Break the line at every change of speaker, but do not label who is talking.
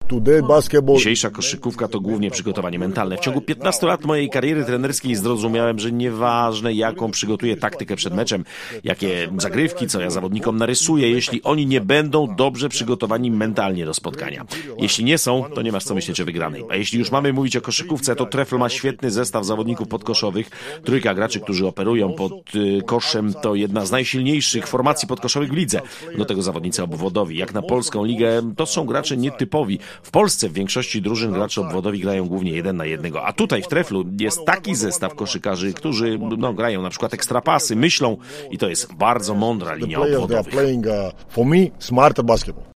Dzisiejsza koszykówka to głównie przygotowanie mentalne. W ciągu 15 lat mojej kariery trenerskiej zrozumiałem, że nieważne jaką przygotuję taktykę przed meczem, jakie zagrywki, co ja zawodnikom narysuję, jeśli oni nie będą dobrze przygotowani mentalnie do spotkania. Jeśli nie są, to nie masz co myśleć o wygranej. A jeśli już mamy mówić o koszykówce, to Trefl ma świetny zestaw zawodników podkoszowych. Trójka graczy, którzy operują pod koszem, to jedna z najsilniejszych formacji podkoszowych w lidze. Do tego zawodnicy obwodowi. Jak na polską ligę, to są gracze nietypowi. W Polsce w większości drużyn gracze obwodowi grają głównie 1 na 1. A tutaj w Treflu jest taki zestaw koszykarzy, którzy grają na przykład ekstrapasy, myślą i to jest bardzo mądra linia obwodowych.